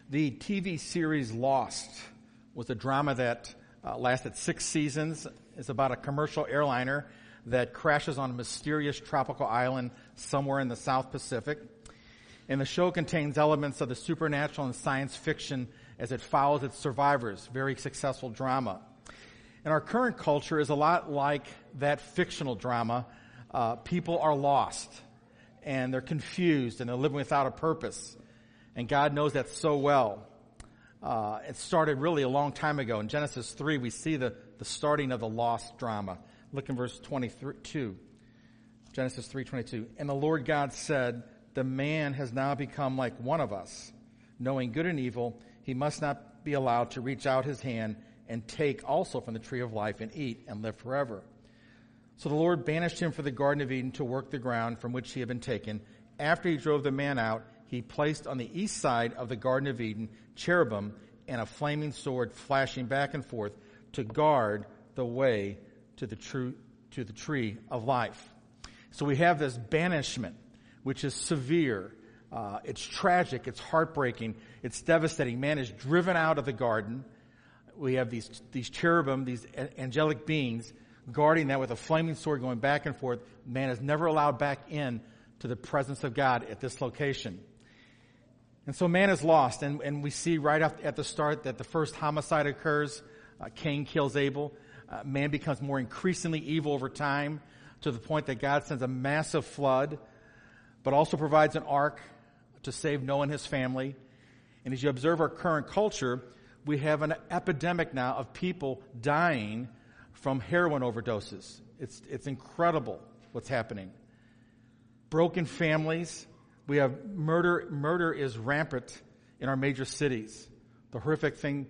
The TV series Lost was a drama that lasted 6 seasons. It's about a commercial airliner that crashes on a mysterious tropical island somewhere in the South Pacific. And the show contains elements of the supernatural and science fiction as it follows its survivors. Very successful drama. And our current culture is a lot like that fictional drama. People are lost, and they're confused, and they're living without a purpose. And God knows that so well. It started really a long time ago. In Genesis 3, we see the starting of the lost drama. Look in verse 22. Genesis 3:22. And the Lord God said, the man has now become like one of us, knowing good and evil. He must not be allowed to reach out his hand and take also from the tree of life and eat and live forever. So the Lord banished him from the Garden of Eden to work the ground from which he had been taken. After he drove the man out, he placed on the east side of the Garden of Eden cherubim and a flaming sword flashing back and forth to guard the way to the tree of life. So we have this banishment, which is severe. It's tragic. It's heartbreaking. It's devastating. Man is driven out of the garden. We have these cherubim, these angelic beings, guarding that with a flaming sword going back and forth. Man is never allowed back in to the presence of God at this location. And so man is lost, and we see right at the start that the first homicide occurs. Cain kills Abel. Man becomes more increasingly evil over time to the point that God sends a massive flood, but also provides an ark to save Noah and his family. And as you observe our current culture, we have an epidemic now of people dying from heroin overdoses. It's incredible what's happening. Broken families. We have murder. Murder is rampant in our major cities. The horrific thing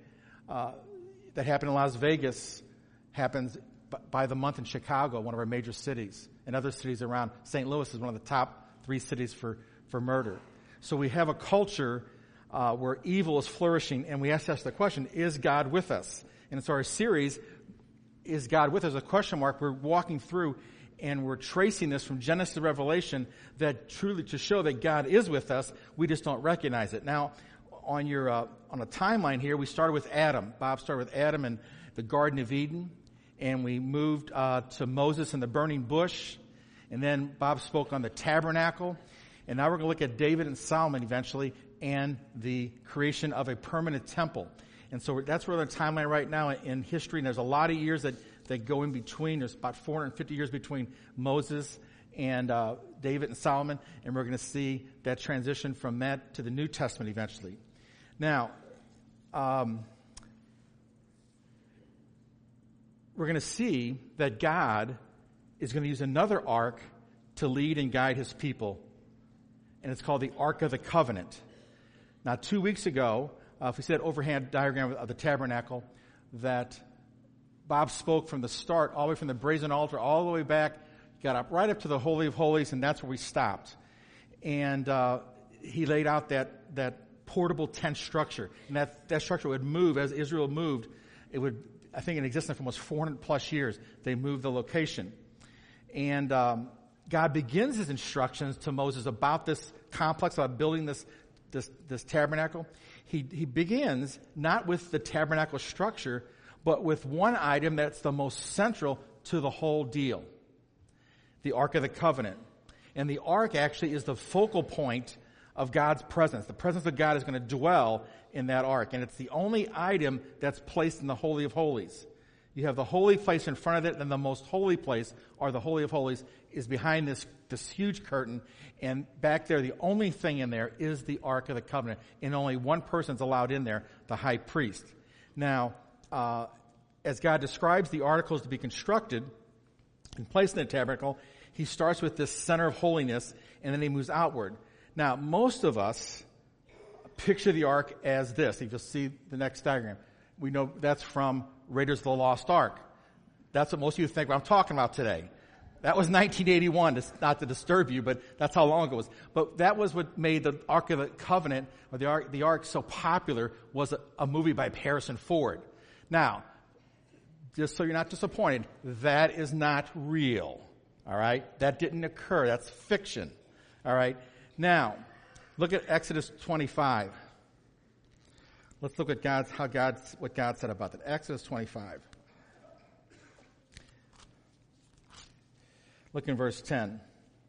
that happened in Las Vegas happens by the month in Chicago, one of our major cities, and other cities around. St. Louis is one of the top 3 cities for murder. So we have a culture where evil is flourishing, and we have to ask the question, is God with us? And so our series, Is God with us? A question mark. We're walking through, and we're tracing this from Genesis to Revelation, that truly to show that God is with us, we just don't recognize it. Now, on a timeline here, we started with Adam. Bob started with Adam and the Garden of Eden, and we moved to Moses and the burning bush, and then Bob spoke on the tabernacle, and now we're going to look at David and Solomon eventually, and the creation of a permanent temple. And so that's where the timeline right now in history, and there's a lot of years that go in between. There's about 450 years between Moses and David and Solomon, and we're going to see that transition from that to the New Testament eventually. Now, we're going to see that God is going to use another ark to lead and guide his people, and it's called the Ark of the Covenant. Now, 2 weeks ago, if we see that overhand diagram of the tabernacle, that Bob spoke from the start, all the way from the brazen altar, all the way back, got up right up to the Holy of Holies, and that's where we stopped. And he laid out that portable tent structure, and that structure would move as Israel moved. It would, I think, in existence for almost 400 plus years. They moved the location, and God begins his instructions to Moses about this complex, about building this tabernacle. He begins not with the tabernacle structure, but with one item that's the most central to the whole deal. The Ark of the Covenant. And the Ark actually is the focal point of God's presence. The presence of God is going to dwell in that Ark. And it's the only item that's placed in the Holy of Holies. You have the holy place in front of it, and the most holy place, or the Holy of Holies, is behind this huge curtain. And back there, the only thing in there is the Ark of the Covenant. And only one person's allowed in there, the high priest. Now, as God describes the articles to be constructed and placed in the tabernacle, he starts with this center of holiness, and then he moves outward. Now, most of us picture the Ark as this. If you'll see the next diagram, we know that's from Raiders of the Lost Ark. That's what most of you think I'm talking about today. That was 1981, not to disturb you, but that's how long ago it was. But that was what made the Ark of the Covenant, or the Ark so popular, was a movie by Harrison Ford. Now, just so you're not disappointed, that is not real. All right? That didn't occur. That's fiction. All right? Now, look at Exodus 25. Let's look at what God said about that. Exodus 25. Look in verse 10.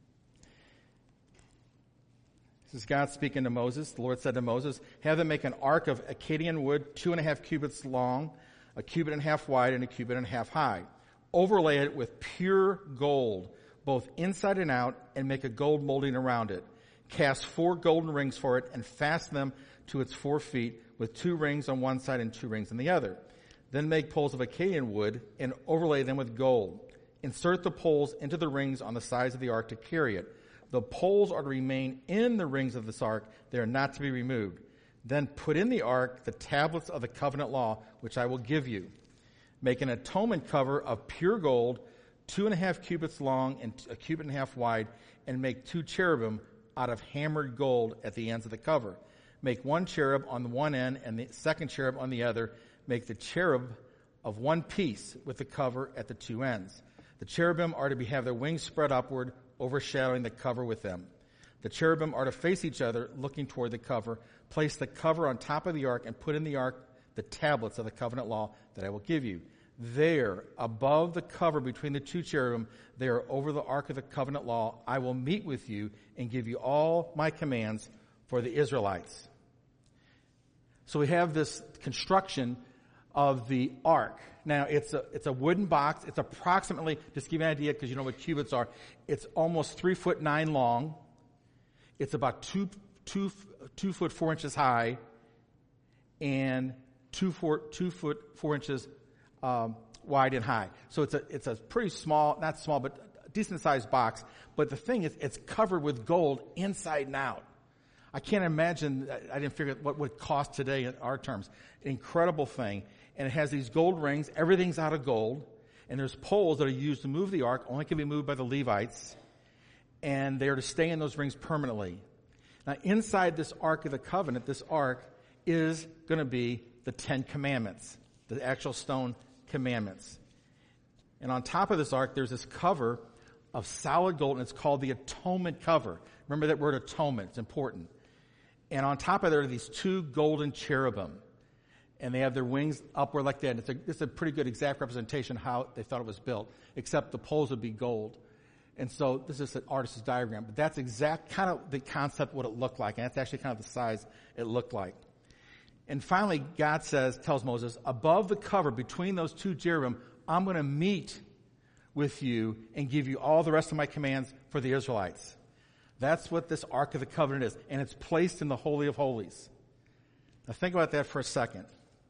This is God speaking to Moses. The Lord said to Moses, have them make an ark of Acadian wood, 2.5 cubits long, 1.5 cubits wide, and 1.5 cubits high. Overlay it with pure gold, both inside and out, and make a gold molding around it. Cast 4 golden rings for it, and fasten them to its 4 feet, with 2 rings on one side and 2 rings on the other. Then make poles of Acadian wood, and overlay them with gold. Insert the poles into the rings on the sides of the ark to carry it. The poles are to remain in the rings of this ark. They are not to be removed. Then put in the ark the tablets of the covenant law, which I will give you. Make an atonement cover of pure gold, 2.5 cubits long and 1.5 cubits wide, and make 2 cherubim out of hammered gold at the ends of the cover. Make 1 cherub on the one end and the second cherub on the other. Make the cherub of one piece with the cover at the 2 ends. The cherubim are to have their wings spread upward, overshadowing the cover with them. The cherubim are to face each other, looking toward the cover. Place the cover on top of the ark and put in the ark the tablets of the covenant law that I will give you. There, above the cover between the 2 cherubim, there over the ark of the covenant law, I will meet with you and give you all my commands for the Israelites. So we have this construction of the ark. Now, it's a wooden box. It's approximately, just to give you an idea, because you know what cubits are, it's almost 3'9" long. It's about 2 foot 4 inches high, and 2 foot 4 inches wide and high. So it's a pretty small, not small, but decent sized box. But the thing is, it's covered with gold inside and out. I can't imagine, I didn't figure out what would cost today in our terms. Incredible thing. And it has these gold rings. Everything's out of gold. And there's poles that are used to move the ark. Only can be moved by the Levites. And they are to stay in those rings permanently. Now, inside this Ark of the Covenant, this ark is going to be the 10 Commandments, the actual stone commandments. And on top of this ark, there's this cover of solid gold, and it's called the atonement cover. Remember that word atonement. It's important. And on top of there are these 2 golden cherubim. And they have their wings upward like that. It's a pretty good exact representation of how they thought it was built, except the poles would be gold. And so this is an artist's diagram. But that's exact kind of the concept, what it looked like. And that's actually kind of the size it looked like. And finally, God tells Moses, above the cover, between those 2 cherubim, I'm going to meet with you and give you all the rest of my commands for the Israelites. That's what this Ark of the Covenant is. And it's placed in the Holy of Holies. Now think about that for a second.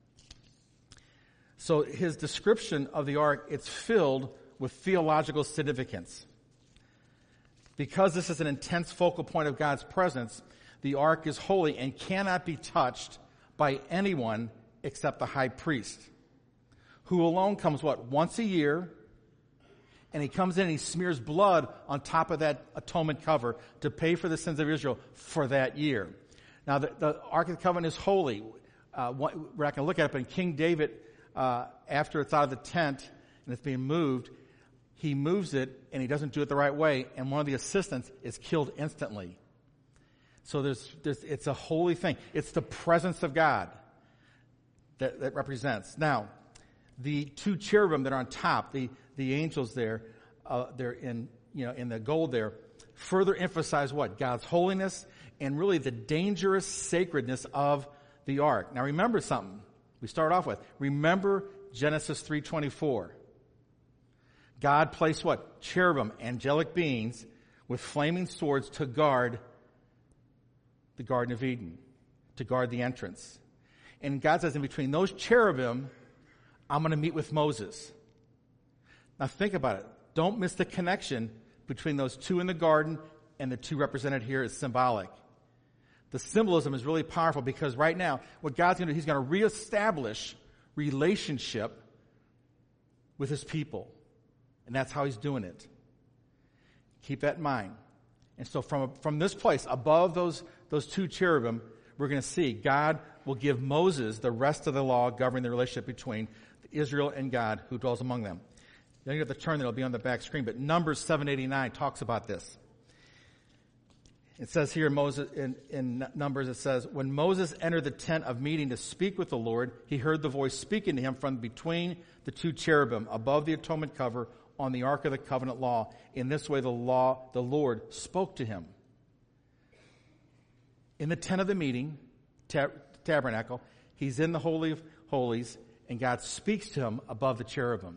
So his description of the ark, it's filled with theological significance. Because this is an intense focal point of God's presence, the ark is holy and cannot be touched by anyone except the high priest, who alone comes, once a year, and he comes in and he smears blood on top of that atonement cover to pay for the sins of Israel for that year. Now, the Ark of the Covenant is holy. We're not going to look at it, but in King David, after it's out of the tent and it's being moved, he moves it and he doesn't do it the right way, and one of the assistants is killed instantly. So it's a holy thing. It's the presence of God that represents. Now, the 2 cherubim that are on top, the angels there, they're in the gold there, further emphasize what? God's holiness and really the dangerous sacredness of the ark. Now remember something we start off with. Remember Genesis 3:24. God placed what? Cherubim, angelic beings, with flaming swords to guard the Garden of Eden, to guard the entrance. And God says, in between those cherubim, I'm going to meet with Moses. Now think about it. Don't miss the connection between those 2 in the garden and the 2 represented here is symbolic. The symbolism is really powerful because right now, what God's going to do, he's going to reestablish relationship with his people. And that's how he's doing it. Keep that in mind. And so from this place, above those 2 cherubim, we're going to see God will give Moses the rest of the law governing the relationship between Israel and God who dwells among them. Then you have to turn, that'll be on the back screen, but Numbers 7:89 talks about this. It says here in Numbers, it says, when Moses entered the tent of meeting to speak with the Lord, he heard the voice speaking to him from between the two cherubim above the atonement cover on the Ark of the Covenant law. In this way, the Lord spoke to him. In the tent of the meeting, tabernacle, he's in the Holy of Holies, and God speaks to him above the cherubim.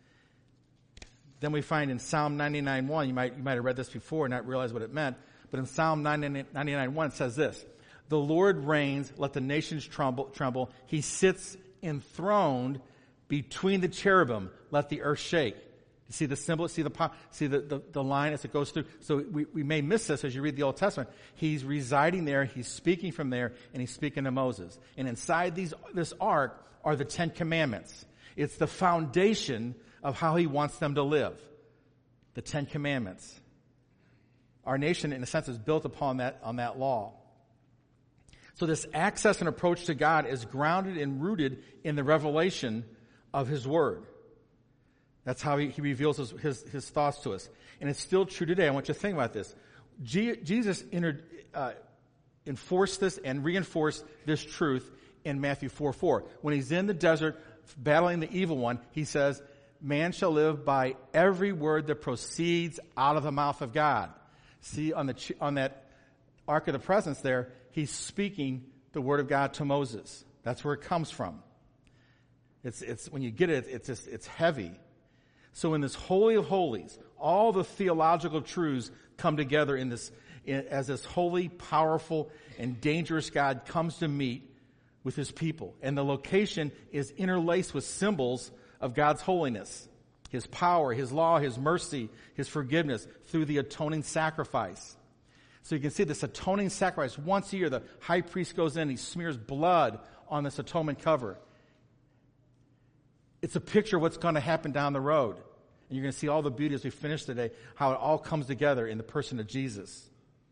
Then we find in Psalm 99:1, you might have read this before and not realize what it meant, but in Psalm 99:1 it says this, the Lord reigns, let the nations tremble. He sits enthroned between the cherubim, let the earth shake. You see the symbol, see the line as it goes through. So we may miss this as you read the Old Testament. He's residing there, he's speaking from there, and he's speaking to Moses. And inside this ark are the 10 Commandments. It's the foundation of how he wants them to live. The 10 Commandments. Our nation, in a sense, is built on that law. So this access and approach to God is grounded and rooted in the revelation of his word. That's how he reveals his thoughts to us. And it's still true today. I want you to think about this. Jesus enforced this and reinforced this truth in Matthew 4:4. When he's in the desert battling the evil one, he says, man shall live by every word that proceeds out of the mouth of God. See, on that Ark of the Presence there, he's speaking the word of God to Moses. That's where it comes from. It's when you get it, it's heavy. So in this Holy of Holies, all the theological truths come together as this holy, powerful, and dangerous God comes to meet with his people. And the location is interlaced with symbols of God's holiness, his power, his law, his mercy, his forgiveness through the atoning sacrifice. So you can see this atoning sacrifice. Once a year, the high priest goes in, he smears blood on this atonement cover. It's a picture of what's going to happen down the road. And you're going to see all the beauty as we finish today, how it all comes together in the person of Jesus.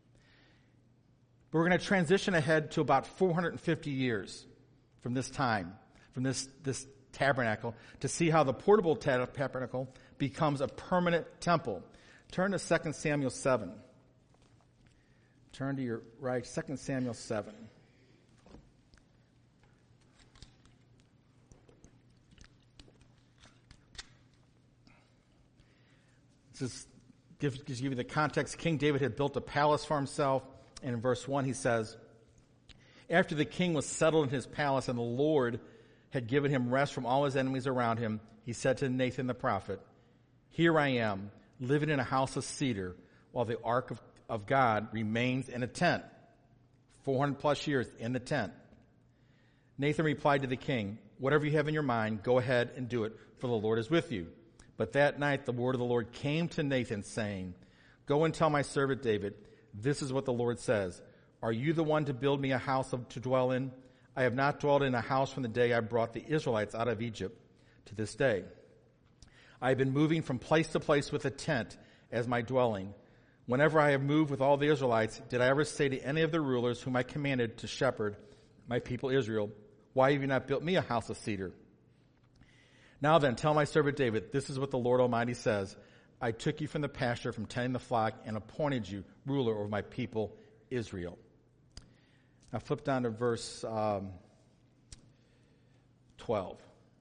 But we're going to transition ahead to about 450 years from this time, from this tabernacle, to see how the portable tabernacle becomes a permanent temple. Turn to 2 Samuel 7. Turn to your right, 2 Samuel 7. This gives you the context. King David had built a palace for himself. And in verse 1 he says, after the king was settled in his palace and the Lord had given him rest from all his enemies around him, he said to Nathan the prophet, here I am, living in a house of cedar, while the ark of God remains in a tent. 400 plus years in the tent. Nathan replied to the king, whatever you have in your mind, go ahead and do it, for the Lord is with you. But that night the word of the Lord came to Nathan, saying, go and tell my servant David, this is what the Lord says. Are you the one to build me a house to dwell in? I have not dwelled in a house from the day I brought the Israelites out of Egypt to this day. I have been moving from place to place with a tent as my dwelling. Whenever I have moved with all the Israelites, did I ever say to any of the rulers whom I commanded to shepherd my people Israel, why have you not built me a house of cedar? Now then, tell my servant David, this is what the Lord Almighty says. I took you from the pasture, from tending the flock, and appointed you ruler over my people Israel. Now flip down to verse 12.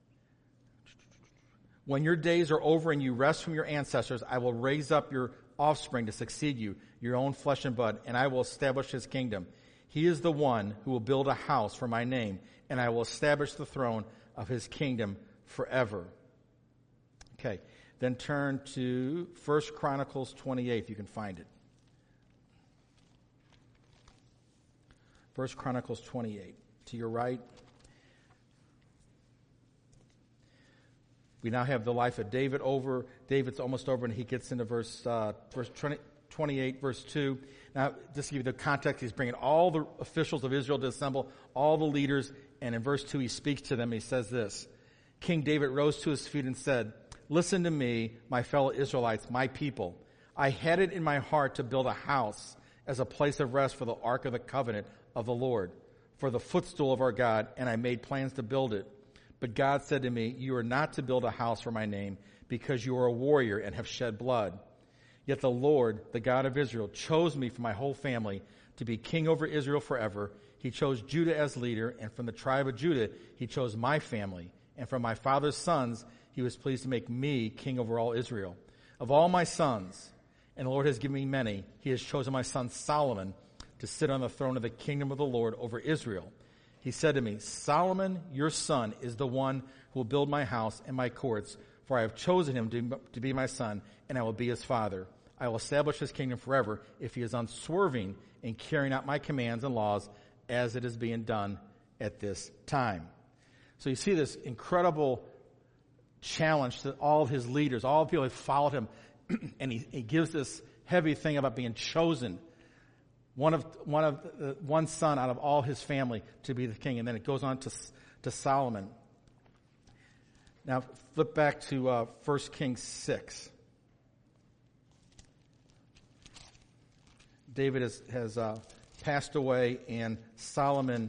When your days are over and you rest from your ancestors, I will raise up your offspring to succeed you, your own flesh and blood, and I will establish his kingdom. He is the one who will build a house for my name, and I will establish the throne of his kingdom forever. Okay, then turn to 1 Chronicles 28, if you can find it. 1 Chronicles 28, to your right. We now have the life of David over. David's almost over, and he gets into verse 28, verse 2. Now, just to give you the context, he's bringing all the officials of Israel to assemble, all the leaders, and in verse 2 he speaks to them. He says this, King David rose to his feet and said, listen to me, my fellow Israelites, my people. I had it in my heart to build a house as a place of rest for the ark of the covenant of the Lord, for the footstool of our God, and I made plans to build it. But God said to me, you are not to build a house for my name, because you are a warrior and have shed blood. Yet the Lord, the God of Israel, chose me from my whole family to be king over Israel forever. He chose Judah as leader, and from the tribe of Judah he chose my family. And from my father's sons he was pleased to make me king over all Israel. Of all my sons, and the Lord has given me many, he has chosen my son Solomon to sit on the throne of the kingdom of the Lord over Israel. He said to me, Solomon, your son, is the one who will build my house and my courts, for I have chosen him to be my son, and I will be his father. I will establish his kingdom forever if he is unswerving in carrying out my commands and laws as it is being done at this time. So you see this incredible challenge to all of his leaders, all the people that followed him, and he gives this heavy thing about being chosen, one son out of all his family to be the king. And then it goes on to Solomon. Now flip back to 1 Kings 6. David has passed away, and Solomon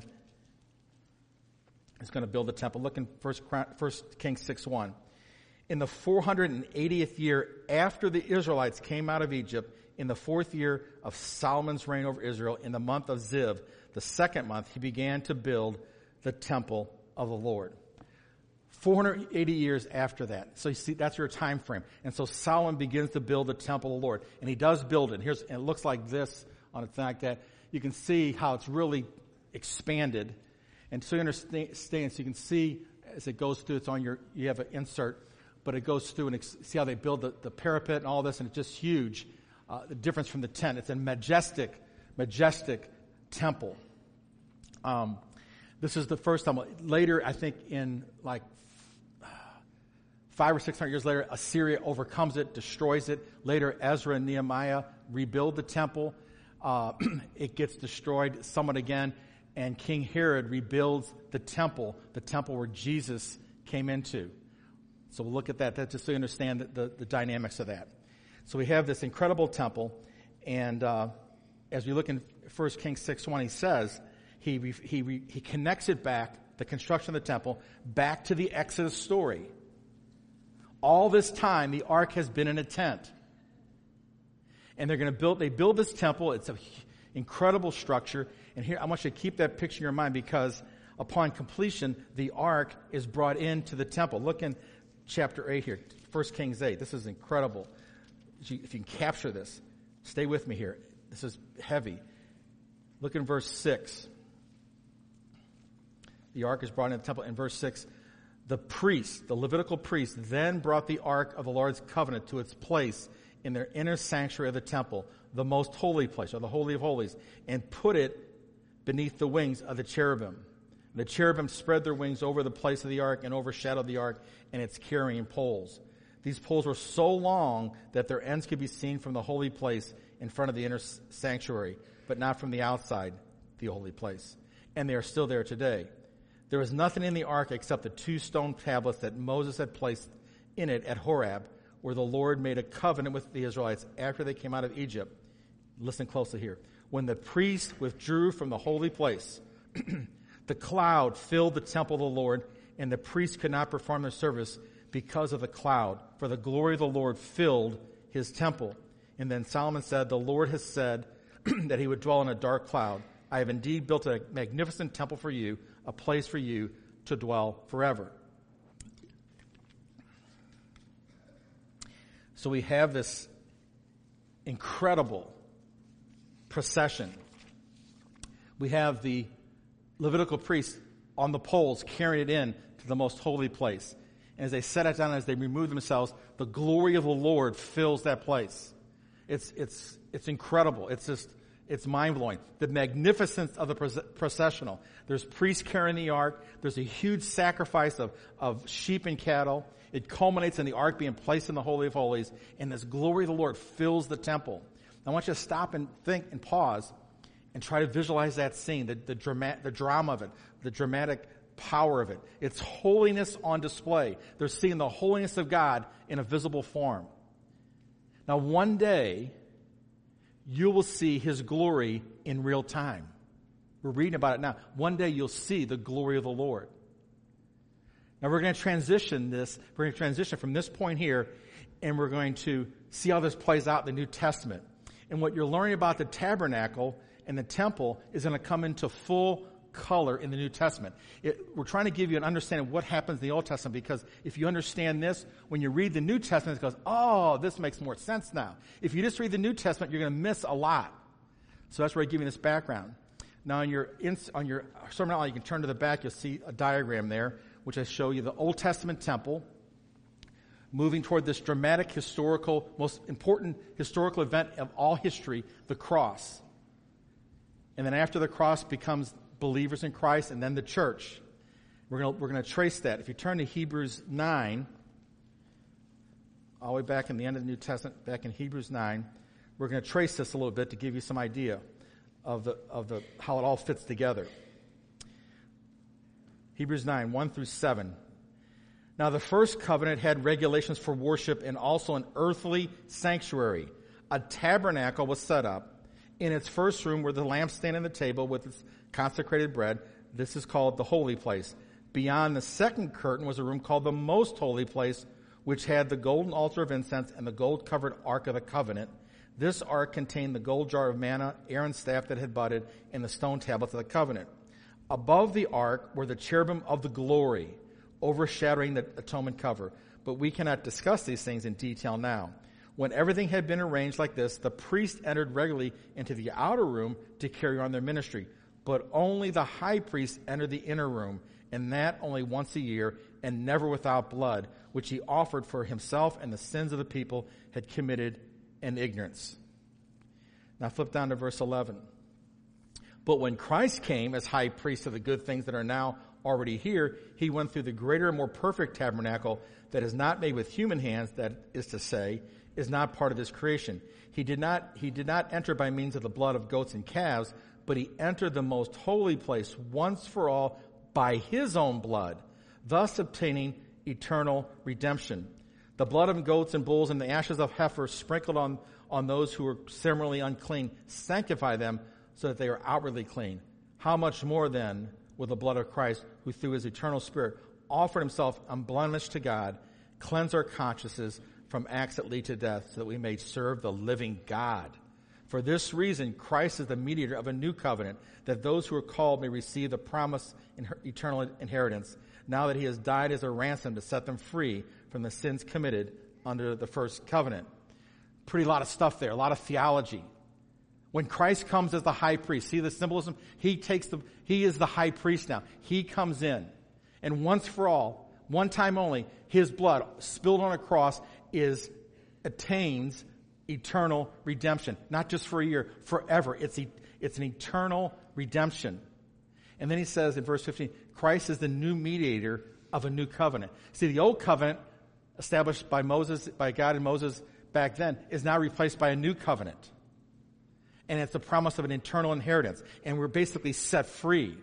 is going to build the temple. Look in 1 Kings 6:1. In the 480th year after the Israelites came out of Egypt, in the 4th year of Solomon's reign over Israel, in the month of Ziv, the 2nd month, he began to build the temple of the Lord. 480 years after that. So you see, that's your time frame. And so Solomon begins to build the temple of the Lord. And he does build it. And it looks like this on a thing like that. You can see how it's really expanded. And so you understand, so you can see as it goes through, you have an insert, but it goes through and see how they build the parapet and all this, and it's just huge. The difference from the tent. It's a majestic temple. This is the first temple. Later, I think in like 500 or 600 years later, Assyria overcomes it, destroys it. Later, Ezra and Nehemiah rebuild the temple. It gets destroyed somewhat again, and King Herod rebuilds the temple where Jesus came into. So we'll look at that. That's just so you understand the dynamics of that. So we have this incredible temple, and as we look in 1 Kings 6:1, he says he connects it back, the construction of the temple, back to the Exodus story. All this time, the ark has been in a tent. And they build this temple. It's an incredible structure. And here, I want you to keep that picture in your mind, because upon completion, the ark is brought into the temple. Look in chapter 8 here, 1 Kings 8. This is incredible. If you can capture this, stay with me here. This is heavy. Look in verse 6. The ark is brought into the temple. In verse 6, the Levitical priest, then brought the ark of the Lord's covenant to its place in their inner sanctuary of the temple, the most holy place, or the Holy of Holies, and put it beneath the wings of the cherubim. The cherubim spread their wings over the place of the ark and overshadowed the ark and its carrying poles. These poles were so long that their ends could be seen from the holy place in front of the inner sanctuary, but not from the outside, the holy place. And they are still there today. There was nothing in the ark except the 2 stone tablets that Moses had placed in it at Horeb, where the Lord made a covenant with the Israelites after they came out of Egypt. Listen closely here. When the priest withdrew from the holy place, the cloud filled the temple of the Lord, and the priests could not perform their service because of the cloud, for the glory of the Lord filled his temple. And then Solomon said, the Lord has said that he would dwell in a dark cloud. I have indeed built a magnificent temple for you, a place for you to dwell forever. So we have this incredible procession. We have the Levitical priests on the poles carrying it in to the most holy place. And as they set it down, as they remove themselves, the glory of the Lord fills that place. It's incredible. It's mind-blowing. The magnificence of the processional. There's priests carrying the ark. There's a huge sacrifice of sheep and cattle. It culminates in the ark being placed in the Holy of Holies, and this glory of the Lord fills the temple. I want you to stop and think and pause and try to visualize that scene, the drama of it, the dramatic power of it. It's holiness on display. They're seeing the holiness of God in a visible form. Now, one day, you will see his glory in real time. We're reading about it now. One day you'll see the glory of the Lord. Now we're going to transition from this point here and we're going to see how this plays out in the New Testament. And what you're learning about the tabernacle and the temple is going to come into full color in the New Testament. We're trying to give you an understanding of what happens in the Old Testament, because if you understand this, when you read the New Testament, it goes, oh, this makes more sense now. If you just read the New Testament, you're going to miss a lot. So that's where I give you this background. Now on your sermon outline, you can turn to the back, you'll see a diagram there, which I show you the Old Testament temple, moving toward this dramatic historical, most important historical event of all history, the cross. And then after the cross becomes believers in Christ, and then the church. We're going to trace that. If you turn to Hebrews 9, all the way back in the end of the New Testament, back in Hebrews 9, we're going to trace this a little bit to give you some idea of how it all fits together. Hebrews 9, 1 through 7. Now the first covenant had regulations for worship and also an earthly sanctuary. A tabernacle was set up. In its first room were the lampstand and the table with its consecrated bread. This is called the holy place. Beyond the second curtain was a room called the most holy place, which had the golden altar of incense and the gold-covered ark of the covenant. This ark contained the gold jar of manna, Aaron's staff that had budded, and the stone tablets of the covenant. Above the ark were the cherubim of the glory, overshadowing the atonement cover. But we cannot discuss these things in detail now. When everything had been arranged like this, the priest entered regularly into the outer room to carry on their ministry. But only the high priest entered the inner room, and that only once a year, and never without blood, which he offered for himself and the sins of the people had committed in ignorance. Now flip down to verse 11. But when Christ came as high priest of the good things that are now already here, he went through the greater and more perfect tabernacle that is not made with human hands, that is to say, is not part of this creation. He did not enter by means of the blood of goats and calves, but he entered the most holy place once for all by his own blood, thus obtaining eternal redemption. The blood of goats and bulls and the ashes of heifers sprinkled on those who were ceremonially unclean sanctify them so that they are outwardly clean. How much more then will the blood of Christ, who through his eternal Spirit offered himself unblemished to God, cleanse our consciences from acts that lead to death, so that we may serve the living God. For this reason, Christ is the mediator of a new covenant, that those who are called may receive the promised eternal inheritance, now that he has died as a ransom to set them free from the sins committed under the first covenant. Pretty lot of stuff there, a lot of theology. When Christ comes as the high priest, see the symbolism? He is the high priest now. He comes in, and once for all, one time only, his blood spilled on a cross attains eternal redemption. Not just for a year, forever. It's an eternal redemption. And then he says in verse 15, Christ is the new mediator of a new covenant. See, the old covenant established by God and Moses back then is now replaced by a new covenant. And it's the promise of an eternal inheritance. And we're basically set free.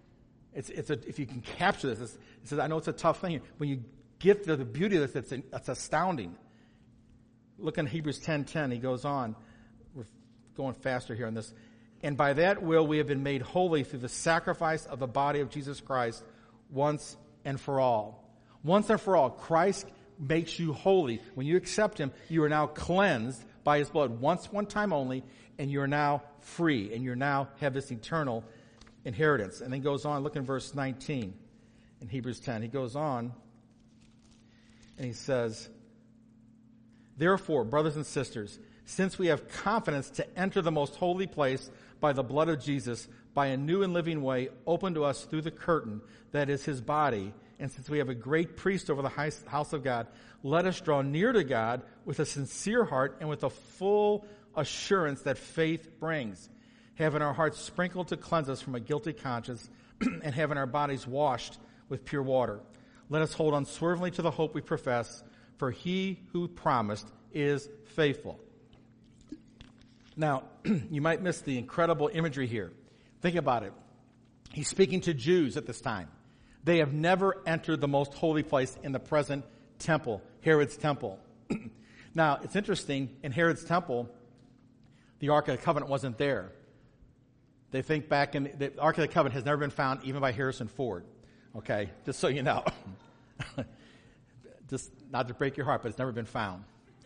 If you can capture this, I know it's a tough thing. When you get the beauty of this, it's astounding. Look in Hebrews 10:10. He goes on. We're going faster here on this. And by that will we have been made holy through the sacrifice of the body of Jesus Christ once and for all. Once and for all, Christ makes you holy. When you accept him, you are now cleansed by his blood one time only, and you're now free, and you now have this eternal inheritance. And then goes on, look in verse 19 in Hebrews 10. He goes on, and he says, therefore, brothers and sisters, since we have confidence to enter the most holy place by the blood of Jesus, by a new and living way open to us through the curtain that is his body, and since we have a great priest over the house of God, let us draw near to God with a sincere heart and with a full assurance that faith brings, having our hearts sprinkled to cleanse us from a guilty conscience, and having our bodies washed with pure water. Let us hold unswervingly to the hope we profess, for he who promised is faithful. Now, you might miss the incredible imagery here. Think about it. He's speaking to Jews at this time. They have never entered the most holy place in the present temple, Herod's temple. Now, it's interesting, in Herod's temple, the Ark of the Covenant wasn't there. They think back in, the Ark of the Covenant has never been found even by Harrison Ford. Okay, just so you know. Just not to break your heart, but it's never been found.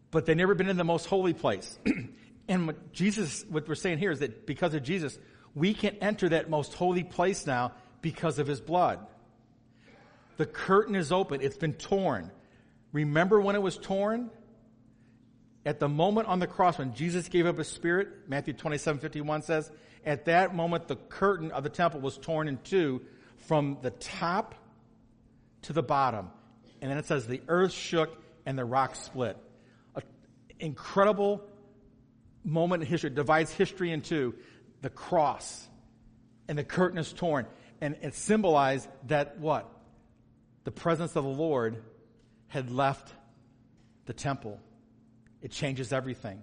but they've never been in the most holy place. And what we're saying here is that because of Jesus, we can enter that most holy place now because of his blood. The curtain is open. It's been torn. Remember when it was torn? At the moment on the cross when Jesus gave up his spirit, Matthew 27:51 says, at that moment the curtain of the temple was torn in two from the top to the bottom. And then it says the earth shook and the rocks split. An incredible moment in history. It divides history in two. The cross and the curtain is torn. And it symbolized that what? The presence of the Lord had left the temple. It changes everything.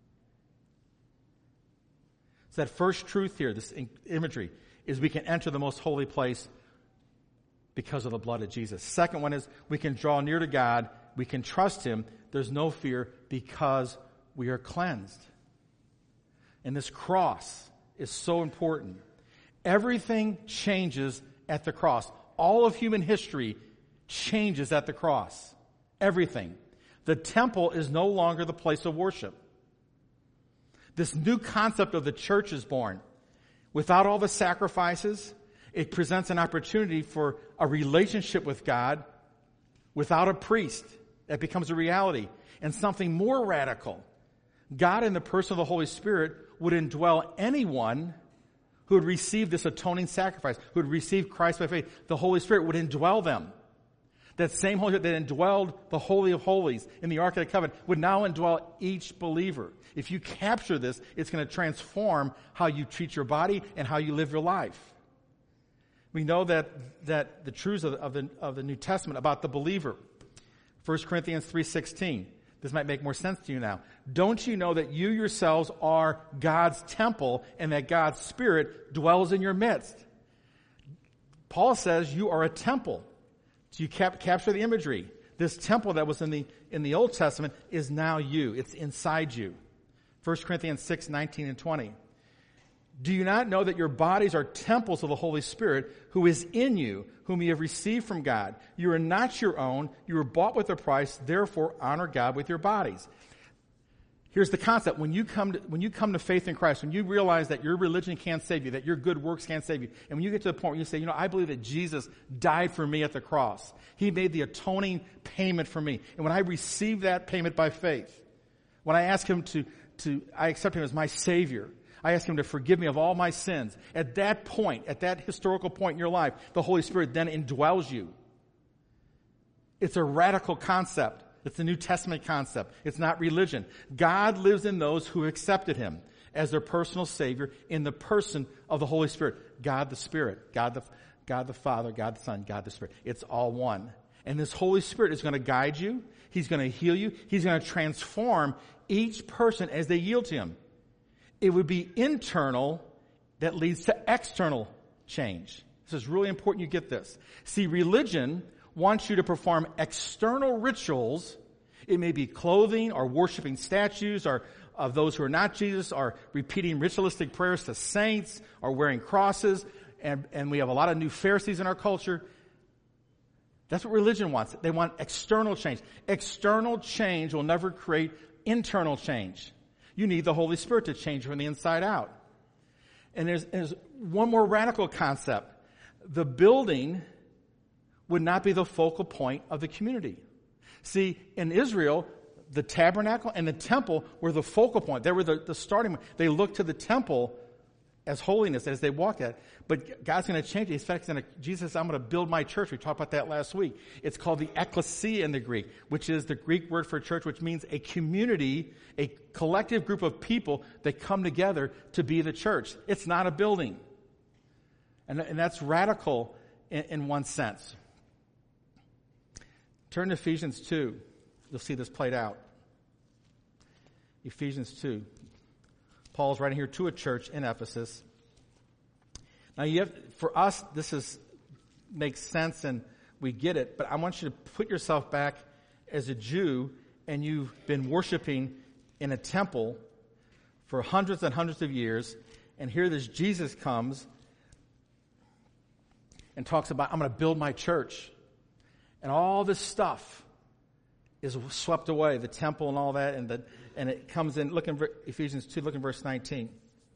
So that first truth here, this imagery, is we can enter the most holy place because of the blood of Jesus. Second one is we can draw near to God. We can trust him. There's no fear because we are cleansed. And this cross is so important. Everything changes at the cross. All of human history changes at the cross. Everything. The temple is no longer the place of worship. This new concept of the church is born. Without all the sacrifices, it presents an opportunity for a relationship with God without a priest. That becomes a reality. And something more radical. God in the person of the Holy Spirit would indwell anyone who would receive this atoning sacrifice, who would receive Christ by faith. The Holy Spirit would indwell them. That same Holy Spirit that indwelled the Holy of Holies in the Ark of the Covenant would now indwell each believer. If you capture this, it's going to transform how you treat your body and how you live your life. We know that the truths of the New Testament about the believer. 1 Corinthians 3:16. This might make more sense to you now. Don't you know that you yourselves are God's temple and that God's Spirit dwells in your midst? Paul says you are a temple. So you capture the imagery. This temple that was in the Old Testament is now you. It's inside you. 1 Corinthians 6:19 and 20. Do you not know that your bodies are temples of the Holy Spirit who is in you, whom you have received from God? You are not your own. You were bought with a price. Therefore, honor God with your bodies. Here's the concept. When you come to faith in Christ, when you realize that your religion can't save you, that your good works can't save you, and when you get to the point where you say, I believe that Jesus died for me at the cross. He made the atoning payment for me. And when I receive that payment by faith, when I ask him I accept him as my Savior, I ask him to forgive me of all my sins. At that point, at that historical point in your life, the Holy Spirit then indwells you. It's a radical concept. It's a New Testament concept. It's not religion. God lives in those who accepted him as their personal Savior in the person of the Holy Spirit. God the Spirit. God the Father, God the Son, God the Spirit. It's all one. And this Holy Spirit is going to guide you. He's going to heal you. He's going to transform each person as they yield to him. It would be internal that leads to external change. This is really important you get this. See, religion wants you to perform external rituals. It may be clothing or worshiping statues or of those who are not Jesus, or repeating ritualistic prayers to saints, or wearing crosses. And we have a lot of new Pharisees in our culture. That's what religion wants. They want external change. External change will never create internal change. You need the Holy Spirit to change from the inside out. And there's one more radical concept. The building would not be the focal point of the community. See, in Israel, the tabernacle and the temple were the focal point. They were the starting point. They looked to the temple as holiness as they walked at it. But God's going to change it. In fact, Jesus says, I'm going to build my church. We talked about that last week. It's called the ecclesia in the Greek, which is the Greek word for church, which means a community, a collective group of people that come together to be the church. It's not a building. And that's radical in one sense. Turn to Ephesians 2. You'll see this played out. Ephesians 2. Paul's writing here to a church in Ephesus. Now, for us, this makes sense and we get it, but I want you to put yourself back as a Jew, and you've been worshiping in a temple for hundreds and hundreds of years, and here this Jesus comes and talks about, I'm going to build my church. And all this stuff is swept away, the temple and all that, and it comes in. Look in Ephesians 2, look in verse 19.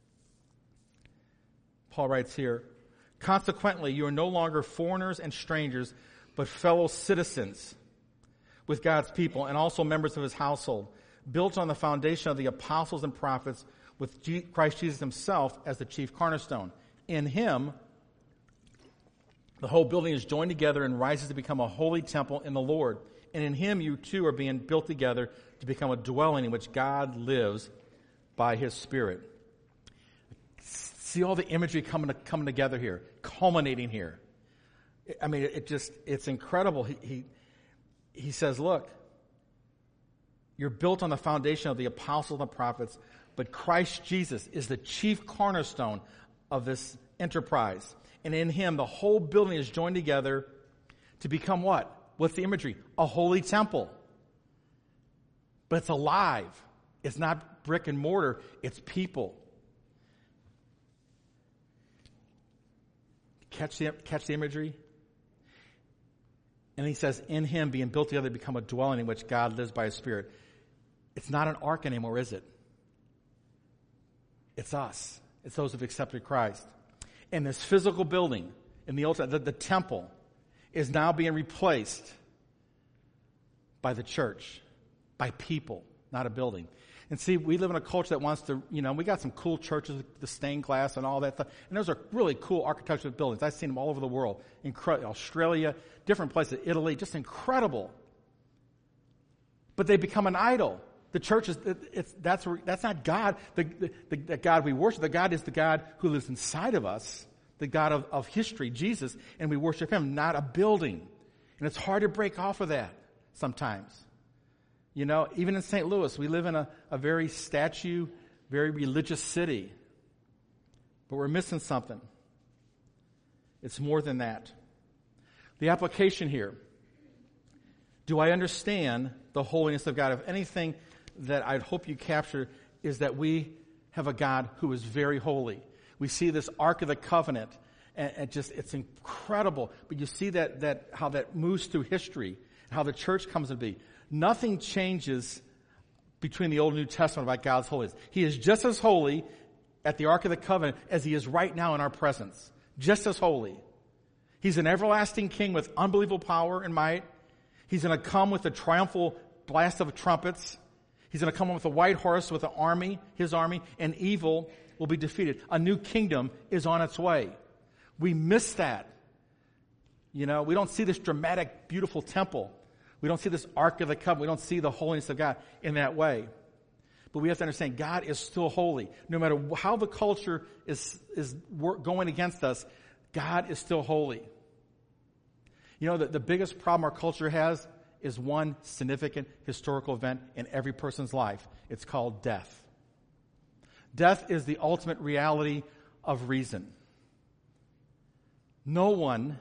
Paul writes here, consequently, you are no longer foreigners and strangers, but fellow citizens with God's people and also members of his household, built on the foundation of the apostles and prophets, with Christ Jesus himself as the chief cornerstone. In him, the whole building is joined together and rises to become a holy temple in the Lord. And in him you too are being built together to become a dwelling in which God lives by his Spirit. See all the imagery coming together here, culminating here. I mean, it's incredible. He says, look, you're built on the foundation of the apostles and the prophets, but Christ Jesus is the chief cornerstone of this enterprise. And in him, the whole building is joined together to become what? What's the imagery? A holy temple. But it's alive. It's not brick and mortar. It's people. Catch the imagery? And he says, in him being built together to become a dwelling in which God lives by his Spirit. It's not an ark anymore, is it? It's us. It's those who've accepted Christ. And this physical building in the Old Testament, the temple, is now being replaced by the church, by people, not a building. And see, we live in a culture that wants to, we got some cool churches with the stained glass and all that stuff. And those are really cool architectural buildings. I've seen them all over the world. Australia, different places, Italy, just incredible. But they become an idol. The church that's not God, the God we worship. The God is the God who lives inside of us, the God of history, Jesus, and we worship him, not a building. And it's hard to break off of that sometimes. Even in St. Louis, we live in a very statue, very religious city. But we're missing something. It's more than that. The application here. Do I understand the holiness of God? If anything that I'd hope you capture is that we have a God who is very holy. We see this Ark of the Covenant, and it's incredible. But you see that how that moves through history, how the church comes to be. Nothing changes between the Old and New Testament about God's holiness. He is just as holy at the Ark of the Covenant as he is right now in our presence. Just as holy. He's an everlasting king with unbelievable power and might. He's going to come with a triumphal blast of trumpets. He's going to come with a white horse with an army, his army, and evil will be defeated. A new kingdom is on its way. We miss that. We don't see this dramatic, beautiful temple. We don't see this Ark of the Covenant. We don't see the holiness of God in that way. But we have to understand God is still holy. No matter how the culture is going against us, God is still holy. The biggest problem our culture has is one significant historical event in every person's life. It's called death. Death is the ultimate reality of reason. No one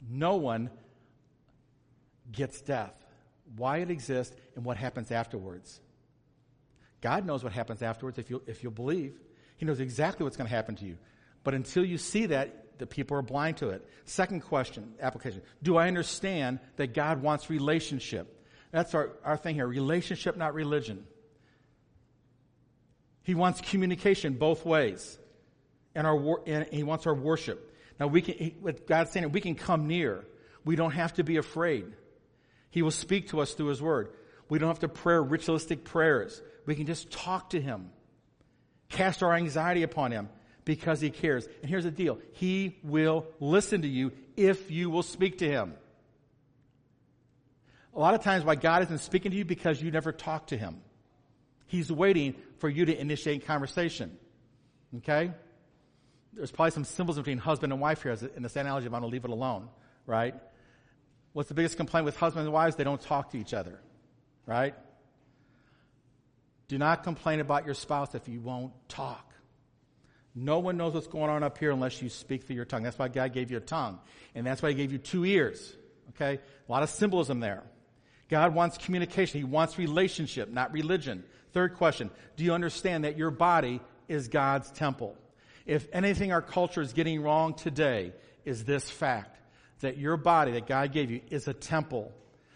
gets death. Why it exists and what happens afterwards. God knows what happens afterwards if you'll believe. He knows exactly what's going to happen to you. But until you see that, the people are blind to it. Second question, application. Do I understand that God wants relationship? That's our thing here. Relationship, not religion. He wants communication both ways. And he wants our worship. Now with God saying it, we can come near. We don't have to be afraid. He will speak to us through his word. We don't have to pray ritualistic prayers. We can just talk to him. Cast our anxiety upon him because he cares. And here's the deal. He will listen to you if you will speak to him. A lot of times why God isn't speaking to you because you never talk to him. He's waiting for you to initiate conversation. Okay? There's probably some symbols between husband and wife here in this analogy. I'm going to leave it alone. Right? What's the biggest complaint with husbands and wives? They don't talk to each other. Right? Do not complain about your spouse if you won't talk. No one knows what's going on up here unless you speak through your tongue. That's why God gave you a tongue. And that's why he gave you 2 ears. Okay? A lot of symbolism there. God wants communication. He wants relationship, not religion. Third question. Do you understand that your body is God's temple? If anything our culture is getting wrong today is this fact. That your body that God gave you is a temple.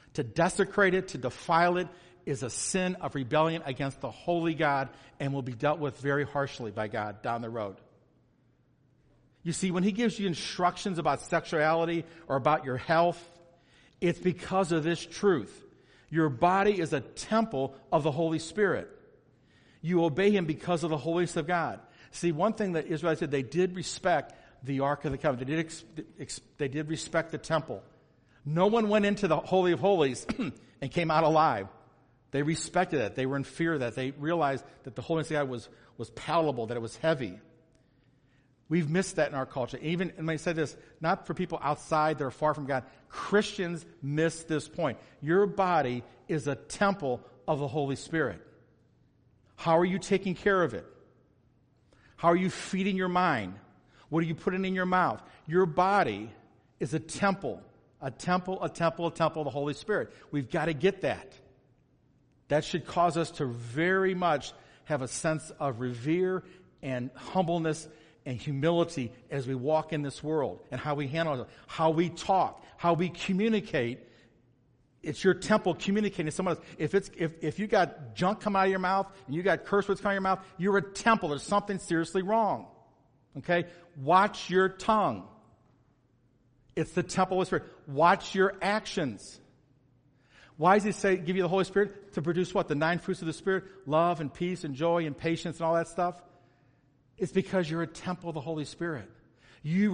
To desecrate it, to defile it, is a sin of rebellion against the holy God and will be dealt with very harshly by God down the road. You see, when he gives you instructions about sexuality or about your health, it's because of this truth. Your body is a temple of the Holy Spirit. You obey him because of the holiness of God. See, one thing that Israel did, they did respect the Ark of the Covenant. They did respect the temple. No one went into the Holy of Holies and came out alive. They respected it. They were in fear of that. They realized that the holiness of God was palatable, that it was heavy. We've missed that in our culture. Even, and I say this, not for people outside that are far from God. Christians miss this point. Your body is a temple of the Holy Spirit. How are you taking care of it? How are you feeding your mind? What are you putting in your mouth? Your body is a temple of the Holy Spirit. We've got to get that. That should cause us to very much have a sense of revere and humbleness and humility as we walk in this world, and how we handle it, how we talk, how we communicate. It's your temple communicating to someone else. If you got junk come out of your mouth and you got curse words coming out of your mouth, you're a temple. There's something seriously wrong. Okay? Watch your tongue. It's the temple of the Spirit. Watch your actions. Why does he give you the Holy Spirit? To produce what? The 9 fruits of the Spirit? Love and peace and joy and patience and all that stuff? It's because you're a temple of the Holy Spirit. You're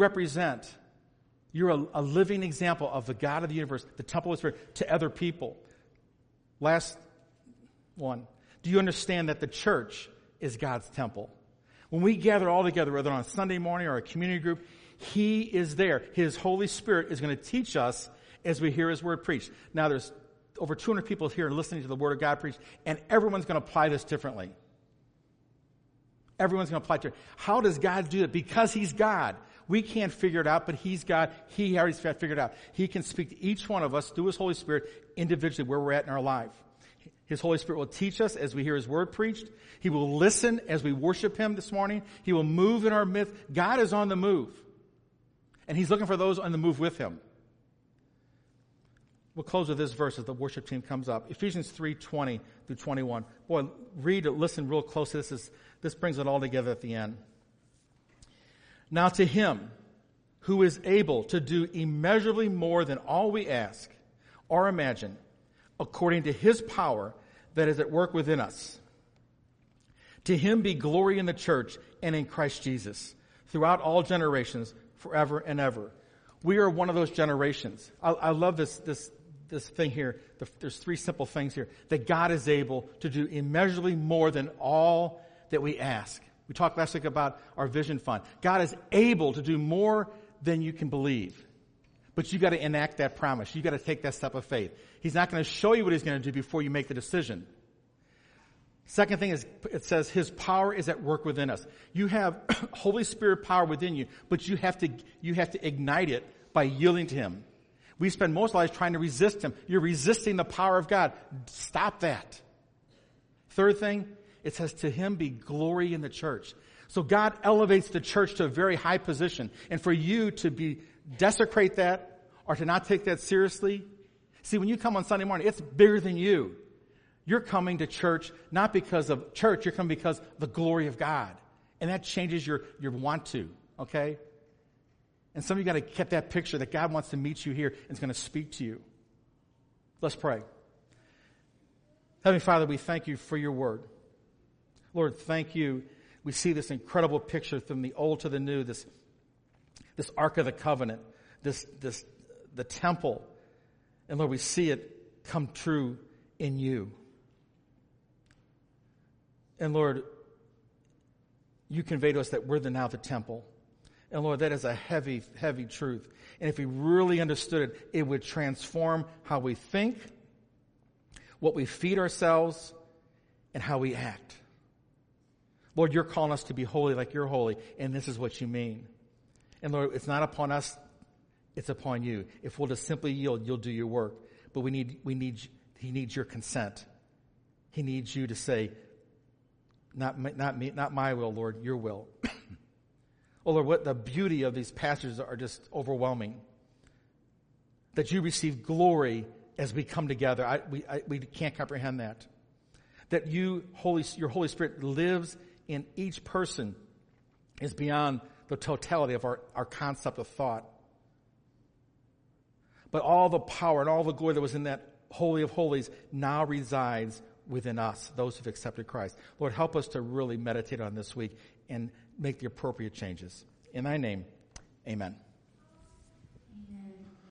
a living example of the God of the universe, the temple of the Spirit, to other people. Last one. Do you understand that the church is God's temple? When we gather all together, whether on a Sunday morning or a community group, he is there. His Holy Spirit is going to teach us as we hear his word preached. Now, there's over 200 people here listening to the word of God preached, and everyone's going to apply this differently. Everyone's going to apply to it. How does God do it? Because he's God. We can't figure it out, but he's God. He already figured it out. He can speak to each one of us through his Holy Spirit individually where we're at in our life. His Holy Spirit will teach us as we hear his word preached. He will listen as we worship him this morning. He will move in our midst. God is on the move. And he's looking for those on the move with him. We'll close with this verse as the worship team comes up. Ephesians 3:20 through 21. Boy, read it, listen real close. This brings it all together at the end. Now to him who is able to do immeasurably more than all we ask or imagine, according to his power that is at work within us. To him be glory in the church and in Christ Jesus, throughout all generations, forever and ever. We are one of those generations. I love this thing here. There's 3 simple things here. That God is able to do immeasurably more than all that we ask. We talked last week about our vision fund. God is able to do more than you can believe. But you got to enact that promise. You got to take that step of faith. He's not going to show you what he's going to do before you make the decision. Second thing is, it says his power is at work within us. You have Holy Spirit power within you, but you have to ignite it by yielding to him. We spend most of our lives trying to resist him. You're resisting the power of God. Stop that. Third thing, it says to him be glory in the church. So God elevates the church to a very high position. And for you to desecrate that or to not take that seriously, see, when you come on Sunday morning, it's bigger than you. You're coming to church not because of church, you're coming because of the glory of God. And that changes your want to, okay? And some of you got to get that picture that God wants to meet you here and is going to speak to you. Let's pray. Heavenly Father, we thank you for your word. Lord, thank you. We see this incredible picture from the old to the new, this Ark of the Covenant, the temple. And Lord, we see it come true in you. And Lord, you convey to us that we're now the temple. And Lord, that is a heavy, heavy truth. And if we really understood it, it would transform how we think, what we feed ourselves, and how we act. Lord, you're calling us to be holy like you're holy, and this is what you mean. And Lord, it's not upon us, it's upon you. If we'll just simply yield, you'll do your work. But he needs your consent. He needs you to say, not me, not my will, Lord, your will. Oh Lord, what the beauty of these passages are just overwhelming. That you receive glory as we come together. We can't comprehend that. That your Holy Spirit lives in each person is beyond the totality of our concept of thought. But all the power and all the glory that was in that Holy of Holies now resides within us, those who've accepted Christ. Lord, help us to really meditate on this week and make the appropriate changes. In thy name, amen.